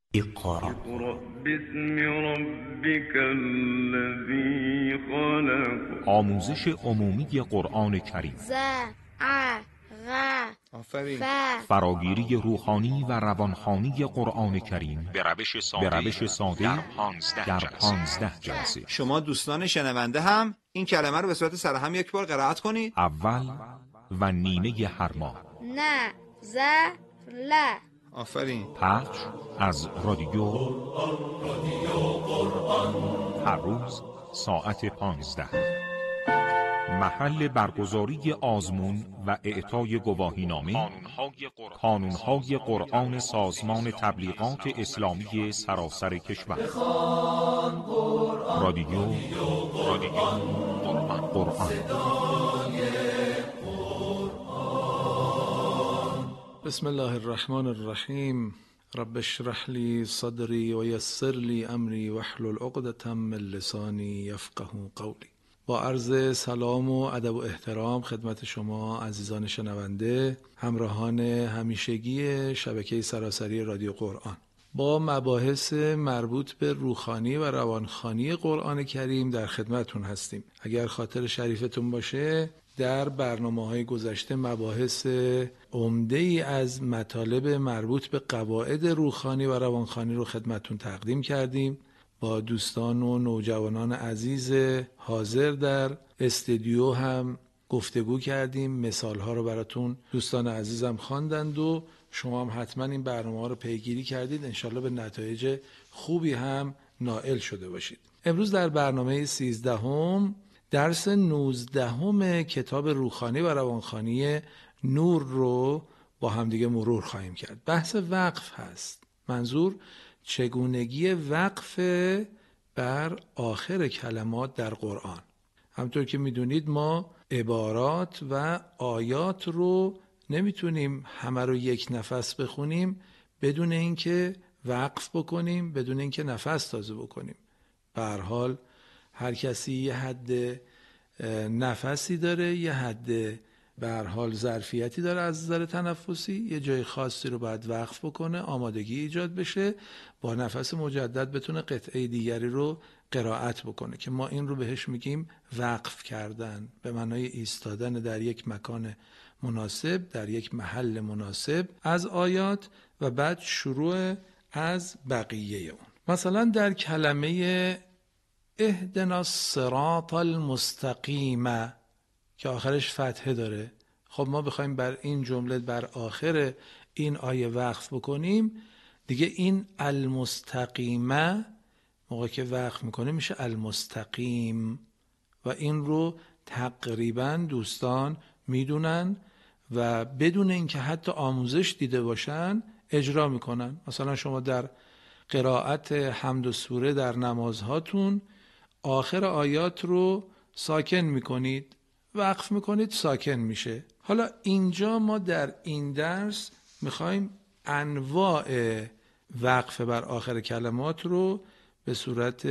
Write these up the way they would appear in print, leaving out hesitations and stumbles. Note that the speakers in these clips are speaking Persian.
اقرأ باسم ربك الذي خلق. آموزش عمومی قرآن کریم. آفرین. فراگیری روحانی و روانخوانی قرآن کریم به روش ساده در 15 جلسه. شما دوستان شنونده هم این کلمه رو به صورت سرهم یک بار قرائت کنید. اول و نیمه هر ماه. آفرین. پخش از رادیو هر روز ساعت 15. محل برگزاری آزمون و اعطای گواهینامه کانون‌های قرآن سازمان تبلیغات اسلامی سراسر کشور. رادیو قرآن. بسم الله الرحمن الرحیم. رب اشرح لی صدری و یسر لی امری واحلل عقدة من لسانی یفقهوا قولی. با عرض سلام و ادب و احترام خدمت شما عزیزان شنونده، همراهان همیشگی شبکه سراسری رادیو قرآن، با مباحث مربوط به روحانی و روانخوانی قرآن کریم در خدمتون هستیم. اگر خاطر شریفتون باشه، در برنامه‌های گذشته مباحث عمده‌ای از مطالب مربوط به قواعد روحانی و روانخوانی رو خدمتون تقدیم کردیم. با دوستان و نوجوانان عزیز حاضر در استودیو هم گفتگو کردیم. مثال‌ها رو براتون دوستان عزیزم خواندند و شما هم حتما این برنامه‌ها رو پیگیری کردید. انشالله به نتایج خوبی هم نائل شده باشید. امروز در برنامه 13 درس 19 کتاب روحانی و روانخوانی نور رو با همدیگه مرور خواهیم کرد. بحث وقف هست. منظور چگونگی وقف بر آخر کلمات در قرآن. همطور که میدونید ما عبارات و آیات رو نمیتونیم همه رو یک نفس بخونیم بدون اینکه وقف بکنیم، بدون اینکه نفس تازه بکنیم. به هر حال هر کسی یه حد نفسی داره، یه حد به هر حال ظرفیتی داره از نظر تنفسی، یه جای خاصی رو باید وقف بکنه، آمادگی ایجاد بشه، با نفس مجدد بتونه قطعه دیگری رو قرائت بکنه که ما این رو بهش میگیم وقف کردن، به معنای ایستادن در یک مکان مناسب، در یک محل مناسب از آیات و بعد شروع از بقیه اون. مثلا در کلمه اهدنا الصراط المستقیم که آخرش فتحه داره، خب ما بخوایم بر این جمله بر آخر این آیه وقف بکنیم، دیگه این المستقیمه موقع که وقف میکنه میشه المستقیم و این رو تقریبا دوستان میدونن و بدون اینکه حتی آموزش دیده باشن اجرا میکنن. مثلا شما در قرائت حمد و سوره در نمازهاتون آخر آیات رو ساکن میکنید، وقف میکنید، ساکن میشه. حالا اینجا ما در این درس میخوایم انواع وقف بر آخر کلمات رو به صورت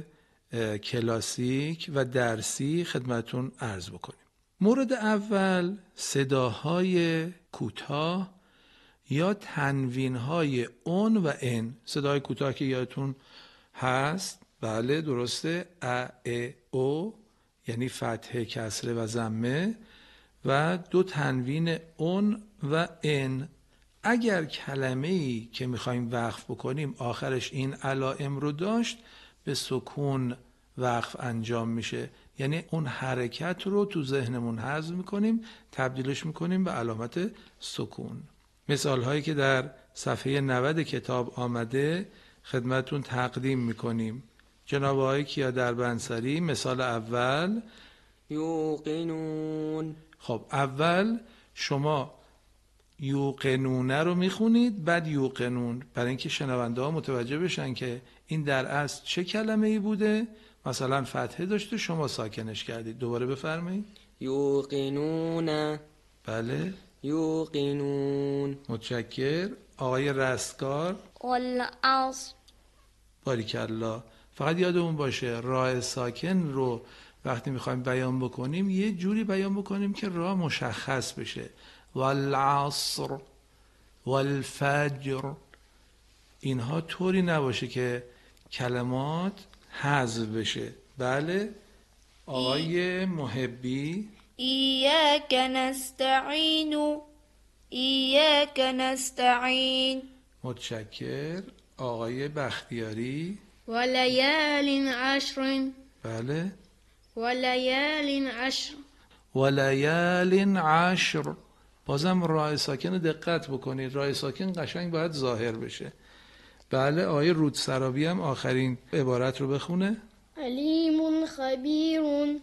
کلاسیک و درسی خدمتون عرض بکنیم. مورد اول صداهای کوتاه یا تنوینهای اون و ان. صداهای کوتاه که یادتون هست، بله درسته، ا ا او یعنی فتحه، کسره و ضمه و دو تنوین اون و ان. اگر کلمه‌ای که میخوایم وقف بکنیم آخرش این علائم رو داشت، به سکون وقف انجام میشه، یعنی اون حرکت رو تو ذهنمون حذف میکنیم، تبدیلش میکنیم به علامت سکون. مثال هایی که در صفحه 90 کتاب آمده خدمتون تقدیم میکنیم. جناب آقای کیا دربنسری، مثال اول یوقنون. خب اول شما یوقنونه رو میخونید، بعد یوقنون، برای اینکه شنونده ها متوجه بشن که این در اصل چه کلمه ای بوده. مثلا فتحه داشته، شما ساکنش کردید. دوباره بفرمایید. یوقنون. بله یوقنون. متشکر. آقای رستگار. والعصر. باریکالله. فقط یادمون باشه راه ساکن رو وقتی میخوایم بیان بکنیم یه جوری بیان بکنیم که راه مشخص بشه. والعصر والفجر، اینها طوری نباشه که کلمات حذف بشه. بله آقای محبی. إياك نستعين إياك نستعين. متشکر. آقای بختیاری. وليال عشر. بله. وليال عشر. ولیال عشر. بازم راه ساکن دقت بکنید، راه ساکن قشنگ باید ظاهر بشه. بله آقای رودسرابی هم آخرین عبارت رو بخونه. عليم خبير.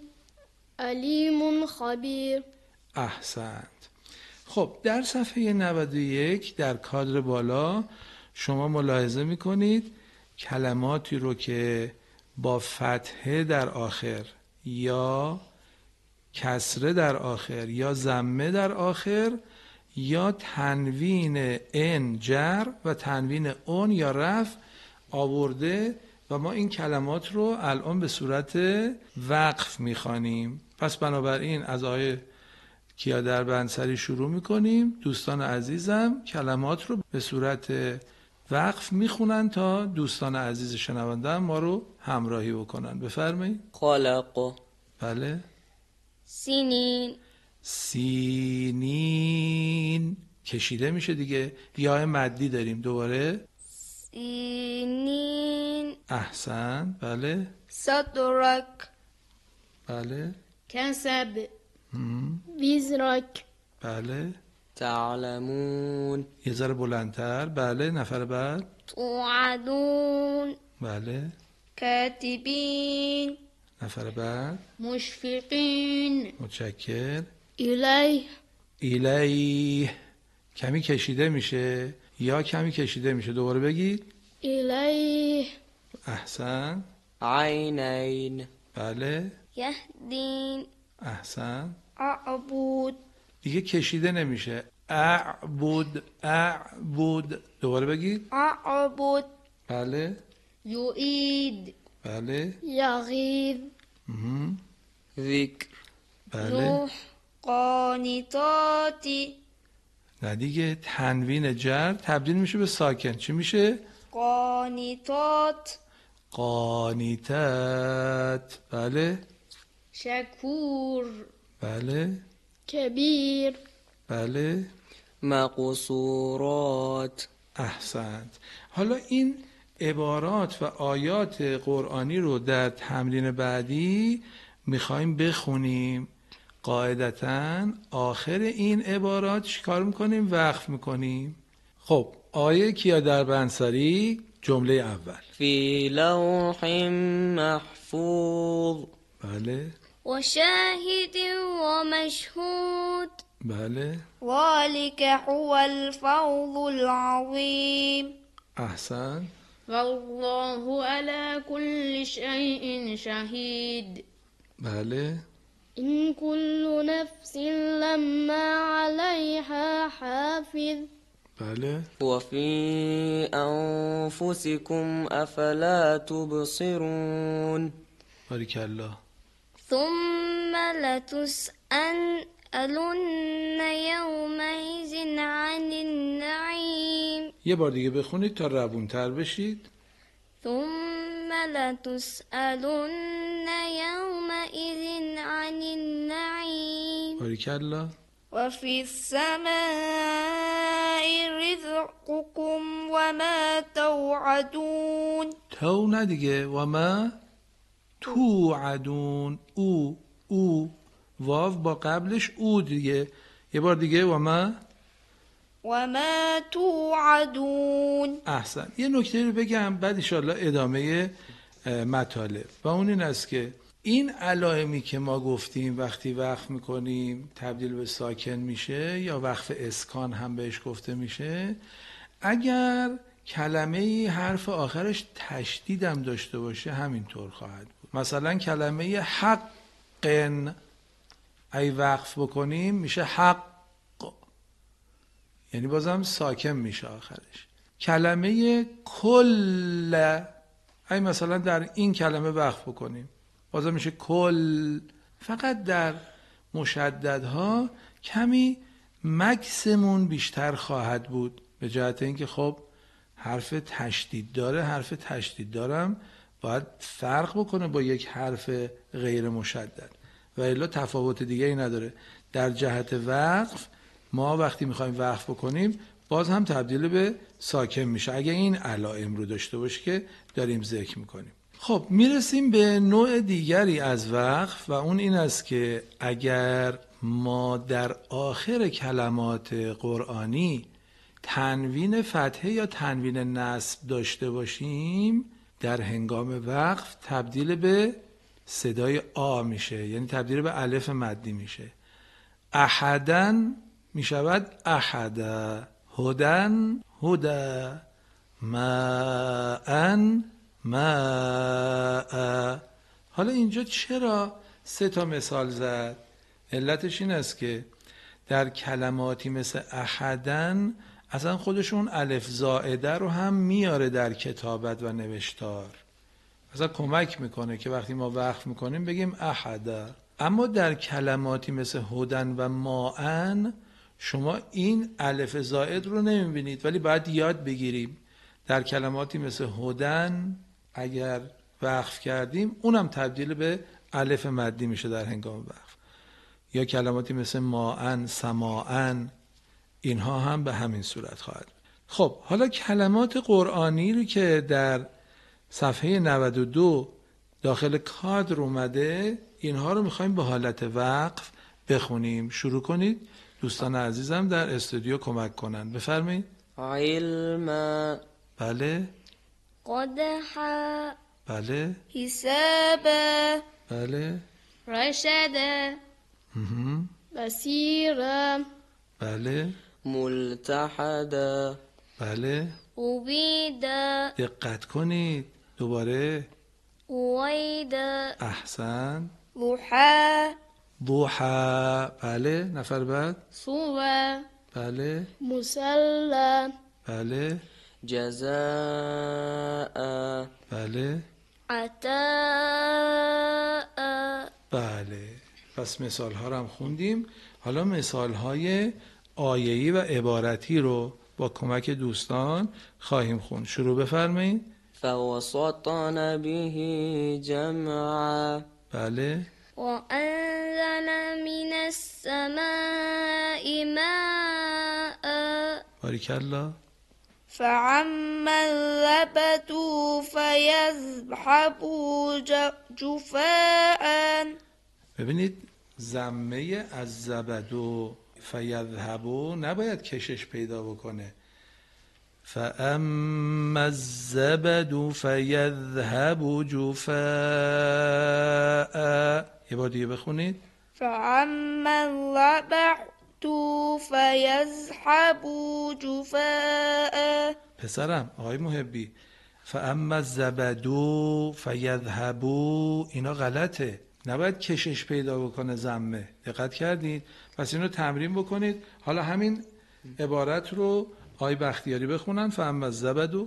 عليم خبير. احسنت. خب در صفحه 91 در کادر بالا شما ملاحظه میکنید کلماتی رو که با فتحه در آخر یا کسره در آخر یا ضمه در آخر یا تنوین ان جر و تنوین اون یا رفع آورده و ما این کلمات رو الان به صورت وقف میخوانیم. پس بنابراین از آیه کیا دربندسری شروع میکنیم. دوستان عزیزم کلمات رو به صورت وقف میخونن تا دوستان عزیز شنونده ما رو همراهی بکنن. بفرمایید. خلق. بله. سنين. سینین کشیده میشه دیگه. یا مدی داریم دوباره. سنين. احسن. بله. صدرك. بله. كسب. وزرك. بله. تعلمون. یه ذره بلندتر. بله. نفر بعد. توعدون. بله. كاتبين. نفر بعد. مشفقين. متشکر. إليه. الیه کمی کشیده میشه یا کمی کشیده میشه. دوباره بگید. إليه. احسن. عینین. بله. يهدين. احسن. أعبد. دیگه کشیده نمیشه. اعبد. اعبد. دوباره بگید. أعبد. بله. يؤيد. بله. يغيظ. ذکر. بله. روح. قانتات. نه دیگه تنوین جر تبدیل میشه به ساکن. چی میشه؟ قانتات. قانیتت. بله. شکور. بله. کبیر. بله. مقصورات. احسنت. حالا این عبارات و آیات قرآنی رو در تمرین بعدی میخوایم بخونیم. قاعدتاً آخر این عبارات چیکار میکنیم؟ وقف میکنیم. خب آیه کیا دربندسری جمله اول. فی لوح محفوظ. بله. و شاهد و مشهود. بله. ذلك هو الفوز العظیم. احسن. والله على كل شيء شهيد. بله. إن كل نفس لما عليها حافظ. بله. و فی انفسکم افلا تبصرون. باریکالله. ثم لتسألن يومئذ عن النعيم. یه بار دیگه بخونید تا روونتر بشید. ثم لتسألن يومئذ عن النعيم. باریکالله. وفي السماء رزقكم وما توعدون. تو نه دیگه. و ما توعدون. او واو با قبلش او دیگه. یه بار دیگه. و ما توعدون. احسن. یه نکته رو بگم بعد انشالله ادامه مطالب و اون این است که این علائمی که ما گفتیم وقتی وقف میکنیم تبدیل به ساکن میشه یا وقف اسکان هم بهش گفته میشه. اگر کلمه حرف آخرش تشدیدم داشته باشه همینطور خواهد بود. مثلا کلمه حقن ای وقف بکنیم میشه حق، یعنی بازم ساکن میشه آخرش. کلمه کل ای مثلا در این کلمه وقف بکنیم بازم میشه کل. فقط در مشددها کمی مکسمون بیشتر خواهد بود به جهت اینکه خب حرف تشدید داره، حرف تشدید دارم باید فرق بکنه با یک حرف غیر مشدد و الا تفاوت دیگه ای نداره. در جهت وقف ما وقتی میخوایم وقف بکنیم باز هم تبدیل به ساکن میشه اگه این علائم رو داشته باشه که داریم ذکر میکنیم. خب میرسیم به نوع دیگری از وقف و اون این است که اگر ما در آخر کلمات قرآنی تنوین فتحه یا تنوین نصب داشته باشیم در هنگام وقف تبدیل به صدای آ میشه، یعنی تبدیل به الف مدی میشه. احدن میشود احدا، هدن هدا، ماءن ماء. حالا اینجا چرا 3 مثال زد؟ علتش این است که در کلماتی مثل احدن اصلا خودشون الف زائده رو هم میاره در کتابت و نوشتار، اصلا کمک میکنه که وقتی ما وقف میکنیم بگیم احدا. اما در کلماتی مثل هدن و ماءن شما این الف زائد رو نمیبینید، ولی باید یاد بگیریم. در کلماتی مثل هدن اگر وقف کردیم اونم تبدیل به الف مدی میشه در هنگام وقف، یا کلماتی مثل ماءن، سماعن، اینها هم به همین صورت خواهد. خب حالا کلمات قرآنی رو که در صفحه 92 داخل کادر اومده اینها رو میخوایم به حالت وقف بخونیم. شروع کنید، دوستان عزیزم در استودیو کمک کنن. بفرمایید. علم، بله قدح، بله حساب، بله رشد، بصیر، بله ملتحد، بله عبید، دقت کنید دوباره، عوید، احسن، ضحا، ضحا، بله نفر بعد، صبا، بله مسلا، بله جزاء، بله عطاء. بله. پس مثال ها رو هم خوندیم. حالا مثال های آیه‌ای و عبارتی رو با کمک دوستان خواهیم خوند. شروع بفرمایید. فوسطن به جمعا، بله وأنزل من السماء ماء باریکالله. فعم الزبد فيذهب جفاء. ببینید ضمه از زبدو فیذهبو نباید کشش پیدا بکنه. فاما الزبد فیذهب جفاء. یه بار دیگه بخونید. فعم الزبد فيذهب جفاء. پسرم آقای محبی، فاما الزبد فیذهب اینا غلطه، نباید کشش پیدا بکنه ضمه. دقت کردید؟ پس اینو تمرین بکنید. حالا همین عبارت رو آقای بختیاری بخونن. فاما الزبد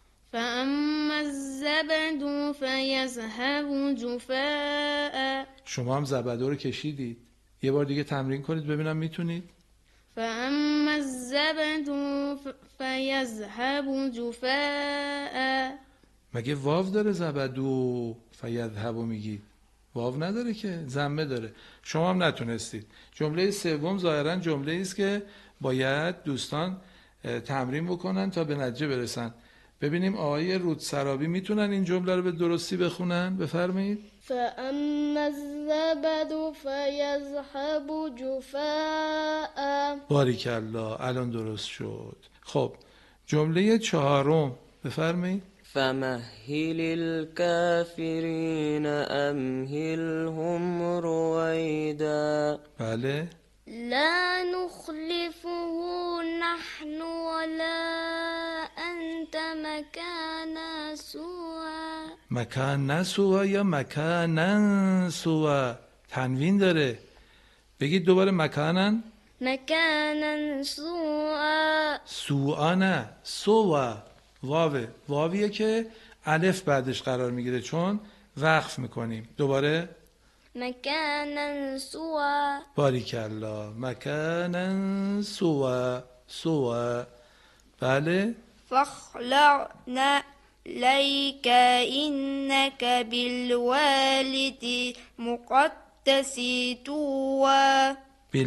فيذهب جفاء. شما هم زبدو رو کشیدید. یه بار دیگه تمرین کنید ببینم میتونید. فأما الزبد فيذهب جفاء. مگه واو داره زبدو فیذهب میگی؟ واو نداره که، ضمه داره. شما هم نتونستید. جمله سوم ظاهرا جمله است که باید دوستان تمرین بکنن تا به نتیجه برسن. ببینیم آقای رودسرابی میتونن این جمله رو به درستی بخونن. بفرمایید. فأما الزبد فيذهب جفاء. باریکالله، الان درست شد. خب جمله چهارم بفرمایید. فمهل الكافرين أمهلهم رويدا، بله لا نخلفه نحن ولا أنت مكانا سوى. مکان نسوا یا مکانن سوا؟ تنوین داره. بگید دوباره. مکانن مكانا سوى. سوا نه، سوا. واوه، واویه که الف بعدش قرار میگیره چون وقف میکنیم. دوباره. مكانا سوى. باریکالله، مکانن سوا. سوا. بله فاخلع نعليك إنك بالوالد مقدس طوى.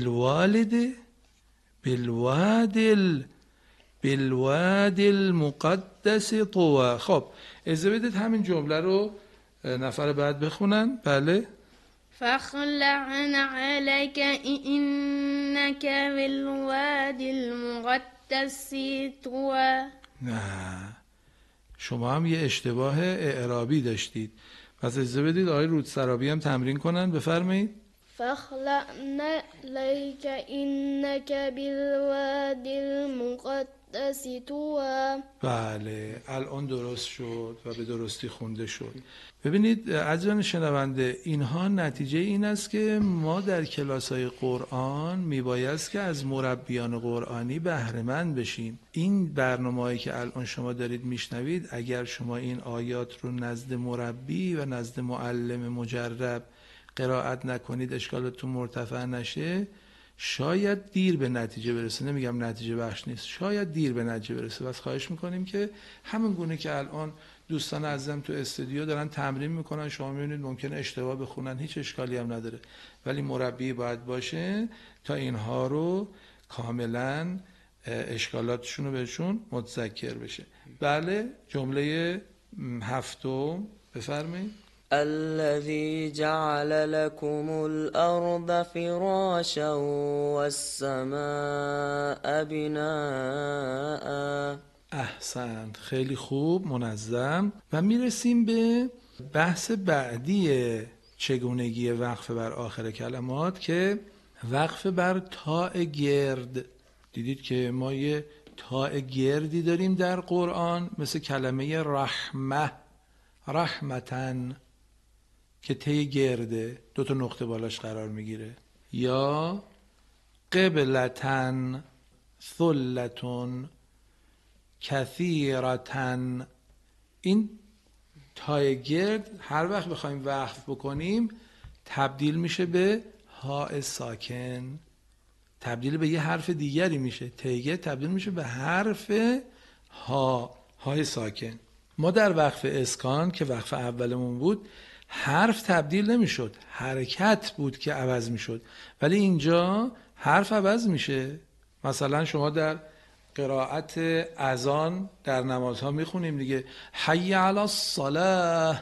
بالوادی المقدس طوى. خب اجازه بدید همین جمله رو نفر بعد بخونن. بله. فاخلع نعليك إنك بالوادي المقدس طوى. نه شما هم یه اشتباه اعرابی داشتید، پس اجازه بدید آقای رودسرابی هم تمرین کنن. بفرمایید. فاخلع نعليك إنك بالوادي المقدس طوى. بله الان درست شد و به درستی خونده شد. ببینید عزیزان شنونده، اینها نتیجه این است که ما در کلاس‌های قرآن میبایست که از مربیان قرآنی بهره مند بشیم. این برنامه‌ای که الان شما دارید میشنوید، اگر شما این آیات رو نزد مربی و نزد معلم مجرب قرائت نکنید، اشکالتون مرتفع نشه، شاید دیر به نتیجه برسه. نمیگم نتیجه بخش نیست، شاید دیر به نتیجه برسه. بس خواهش میکنیم که همون گونه که الان دوستان عزیزم تو استودیو دارن تمرین میکنن، شما میبینید ممکنه اشتباه بخونن، هیچ اشکالی هم نداره، ولی مربی باید باشه تا اینها رو کاملا اشکالاتشون رو بهشون متذکر بشه. بله جمله هفتم بفرمایید. الذي جعل لكم الأرض فراشا والسماء بناء. احسنت، خیلی خوب، منظم. و میرسیم به بحث بعدی چگونگی وقف بر آخر کلمات که وقف بر تاء گرد. دیدید که ما یه تاء گردی داریم در قرآن، مثل کلمه رحمه، رحمتن که ته گرده، 2 نقطه بالاش قرار میگیره، یا قبلتن، ثلتن، کثیرتن. این تای گرد هر وقت بخوایم وقف بکنیم تبدیل میشه به هاء ساکن، تبدیل به یه حرف دیگری میشه. تای گرد تبدیل میشه به حرف های ساکن. ما در وقف اسکان که وقف اولمون بود، حرف تبدیل نمیشد، حرکت بود که عوض میشد، ولی اینجا حرف عوض میشه. مثلا شما در قرائت اذان در نمازها میخونیم دیگه، حی علی الصلاة،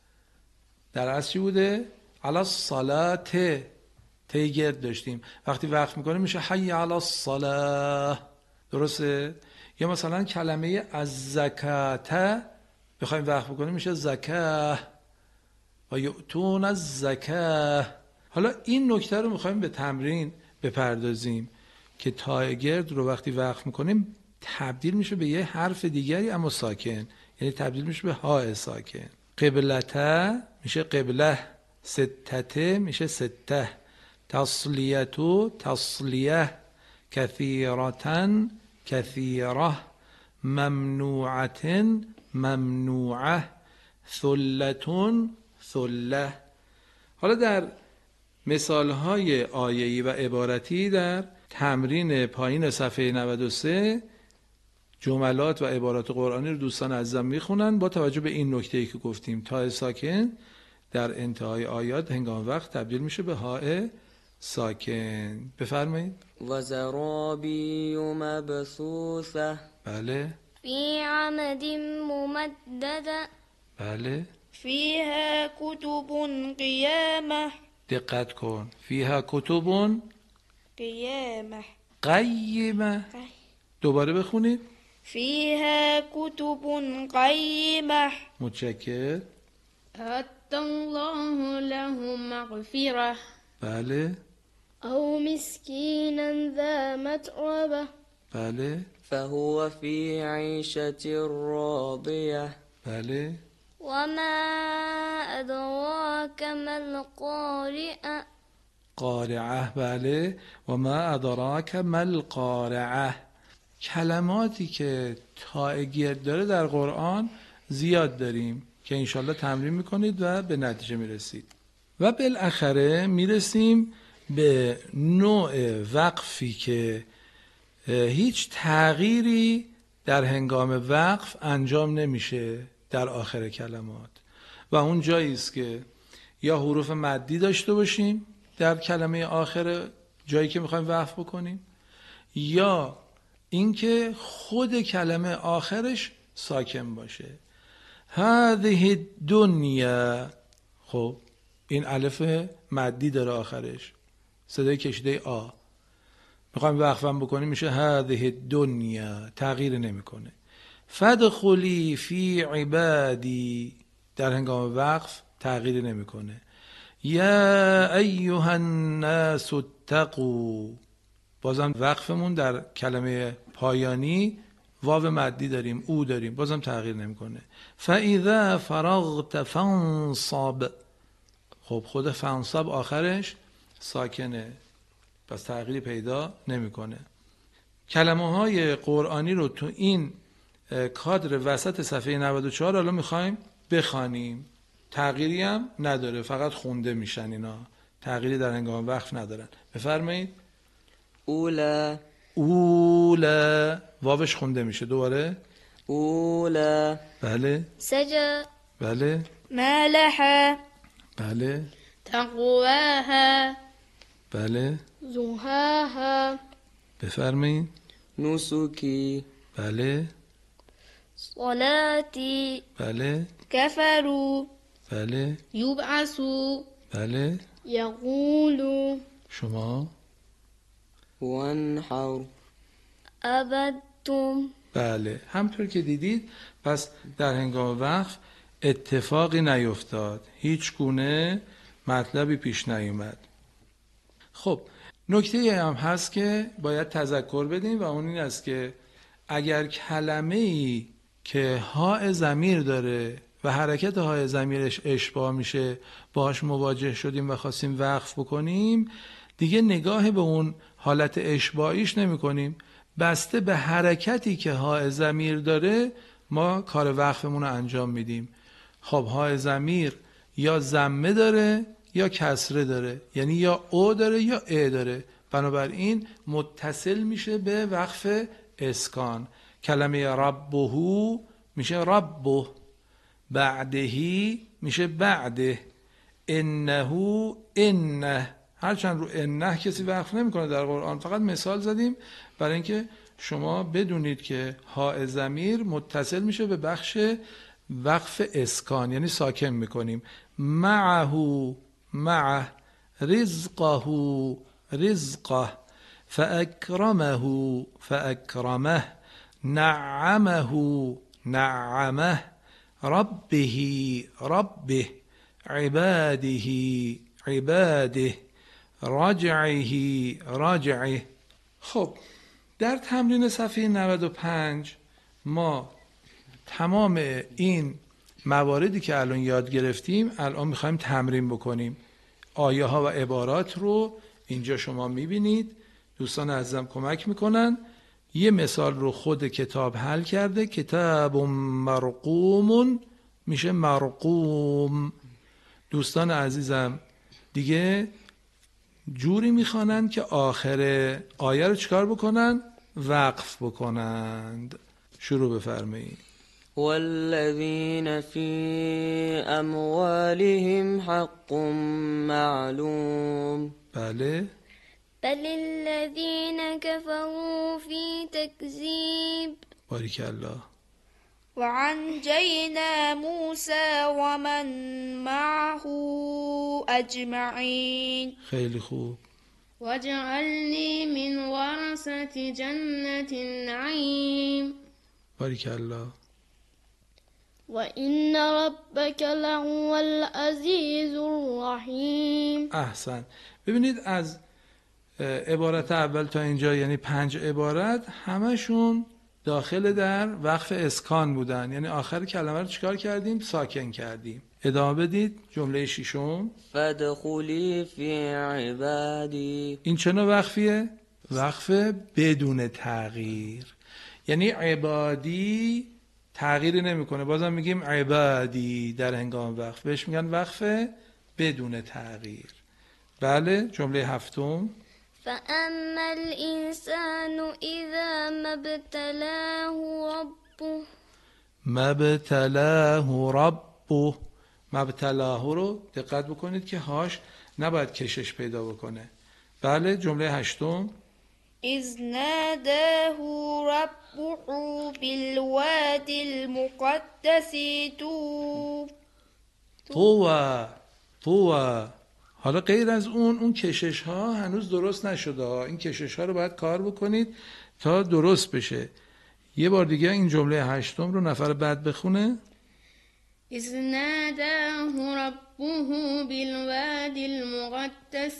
در اصل چی بوده؟ علی الصلاة، ته گرد داشتیم، وقتی وقف میکنیم میشه حی علی الصلاة. درسته؟ یا مثلا کلمه از زکاته بخوایم وقف بکنیم میشه زکاه و یؤتون از زکاه. حالا این نکته رو میخوایم به تمرین بپردازیم که تای گرد رو وقتی وقف میکنیم تبدیل میشه به یه حرف دیگری اما ساکن، یعنی تبدیل میشه به های ساکن. قبلته میشه قبله، ستته میشه سته، تصلیتو تصلیه، کثیرتن کثیره، ممنوعتن ممنوعه، ثلتون ثله. حالا در مثالهای آیه‌ای و عبارتی در تمرین پایین صفحه 93 جملات و عبارات قرآنی رو دوستان عزیزم میخونن با توجه به این نکته‌ای که گفتیم، تاء ساکن در انتهای آیات هنگام وقت تبدیل میشه به هاء ساکن. بفرمایید. و زرابی مبثوثه. بله. في عمد ممددة. بله. فيها كتب قيامة. دقت کن. فیها کتب قيامة. قیمه. دوباره بخونید. فيها كتب قيمة. متشکر. أعد الله له مغفرة. بله. أو مسكينا ذا متربة. بله. فهو في عيشة راضية. بله. وما أدراك ما القارعة. قارعه. بله. و ما ادراک ما القارعه. کلماتی که تاء گرد داره در قرآن زیاد داریم که انشالله تمرین میکنید و به نتیجه میرسید. و بالاخره میرسیم به نوع وقفی که هیچ تغییری در هنگام وقف انجام نمیشه در آخر کلمات و اون جایی است که یا حروف مدی داشته باشیم در کلمه آخر جایی که میخوایم وقف بکنیم یا اینکه خود کلمه آخرش ساکن باشه. هذه الدنیا، خب این الف مدی داره آخرش، صدای کشیده آ، میخوایم وقفم بکنیم میشه هذه الدنیا، تغییر نمیکنه. فادخلی فی عبادی، در هنگام وقف تغییر نمیکنه. یا ایها الناس اتقوا، بازم وقفمون در کلمه پایانی واو مدی داریم، او داریم، بازم تغییر نمیکنه. فاذا فرغت فانصب، خب خود فانصب آخرش ساکنه، پس تغییری پیدا نمیکنه. کلمه های قرآنی رو تو این کادر وسط صفحه 94 حالا میخوایم بخوانیم. تغییری هم نداره، فقط خونده میشن، اینا تغییری در هنگام وقف ندارن. بفرمایید. اولا، اولا، واوش خونده میشه دوباره. اولا، بله. سجا، بله. مالحا، بله. تقواها، بله. زهاها، بفرمایید. نسکی، بله. صلاتي، بله. كفروا، بله. يبعثوا، بله. يقولوا، شما. وانحر، أبدتم. بله، همطور که دیدید پس در هنگام وقف اتفاقی نیفتاد، هیچ گونه مطلبی پیش نیومد. خب نکته هم هست که باید تذکر بدیم و اون این است که اگر کلمه‌ای که هاء ضمیر داره و حرکت هاء ضمیرش اشباع میشه باهاش مواجه شدیم و خواستیم وقف بکنیم، دیگه نگاه به اون حالت اشباعیش نمی کنیم، بسته به حرکتی که هاء ضمیر داره ما کار وقفمون رو انجام میدیم. خب هاء ضمیر یا ضمه داره یا کسره داره، یعنی یا او داره یا ا داره، بنابراین متصل میشه به وقف اسکان. کلمه ربهو میشه ربه، بعدهی میشه بعده، انهو انه. هرچند رو انه کسی وقف نمیکنه در قرآن، فقط مثال زدیم برای اینکه شما بدونید که هاء ضمیر متصل میشه به بخش وقف اسکان، یعنی ساکن میکنیم. معه معه، رزقه رزقه، فاکرمه فاکرمه، نعمه نعمه، ربه ربه، عباده عباده، رجعه رجعه. خب در تمرین صفحه 95 ما تمام این مواردی که الان یاد گرفتیم الان میخوایم تمرین بکنیم. آیه ها و عبارات رو اینجا شما میبینید، دوستان عزیزم کمک میکنن. یه مثال رو خود کتاب حل کرده، کتاب مرقوم میشه مرقوم. دوستان عزیزم دیگه جوری میخوانند که آخر آیه رو چکار بکنن؟ وقف بکنند. شروع بفرمایید. والذین فی اموالهم حق معلوم. بله. بل الذين كفروا في تكذيب. بارک الله. وعنجينا موسى ومن معه أجمعين. خیلی خوب. واجعلني من ورثة جنة النعيم. بارک الله. وإن ربك لهو العزيز الرحيم. احسن. ببینید از عبارت اول تا اینجا یعنی 5 عبارت همشون داخل در وقف اسکان بودن، یعنی آخر کلمه رو چیکار کردیم؟ ساکن کردیم. ادامه بدید. جمله ششم فادخلی فی عبادی. این چه نوع وقفیه؟ وقف بدون تغییر، یعنی عبادی تغییری نمیکنه، بازم میگیم عبادی در هنگام وقف، بهش میگن وقف بدون تغییر. بله. جمله هفتم فأما الإنسان إذا ما ابتلاه ربه مبتلاه رو دقت بکنید که هاش نباید کشش پیدا بکنه. بله، جمله هشتم. إذ ناداه ربه بالوادي المقدس طوى. حالا غیر از اون کشش ها هنوز درست نشده. این کشش ها رو باید کار بکنید تا درست بشه. یه بار دیگه این جمله هشتم رو نفر بعد بخونه. إذ ناداه ربه بالوادي المقدس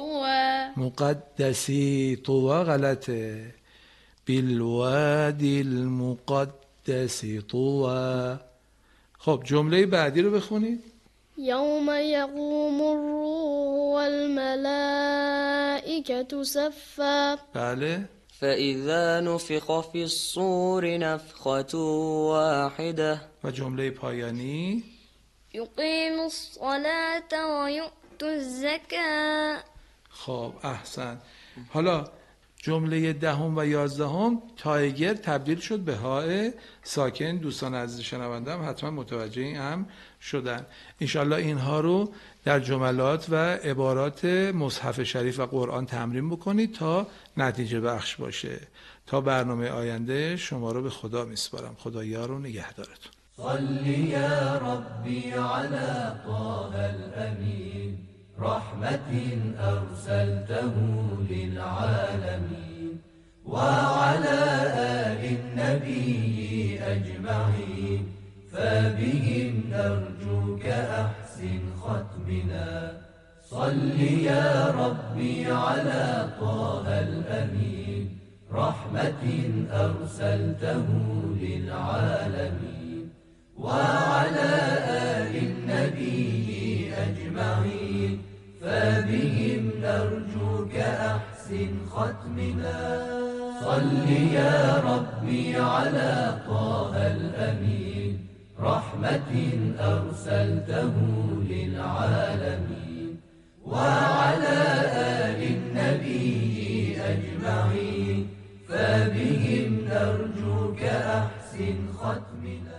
طوى غلطه. بالوادي المقدس طوى. خب جمله بعدی رو بخونید. يوم يقوم الروح والملائكة صفا. بله. فإذا نفخ في الصور نفخة واحدة. و جمله پایانی. يقيم الصلاة ويؤتوا الزكاة. خب احسن. حالا جمله دهم و یازدهم تایگر تبدیل شد به های ساکن. دوستان عزیز شنونده هم حتما متوجه این هم شدن. انشالله اینها رو در جملات و عبارات مصحف شریف و قرآن تمرین بکنید تا نتیجه بخش باشه. تا برنامه آینده شما رو به خدا میسپارم. خدا یار و نگهدارتون. صلی یا ربی علی طه الامین رحمت ارسلته للعالمین وعلى آل النبي أجمعين فبهم نرجوك أحسن ختمنا صل يا ربي على طه الأمين رحمة أرسلته للعالمين وعلى آل النبي أجمعين فبهم نرجوك أحسن ختمنا صل يا ربي على طه الأمين رحمة أرسلته للعالمين وعلى آل النبي أجمعين فبهم نرجوك أحسن ختمنا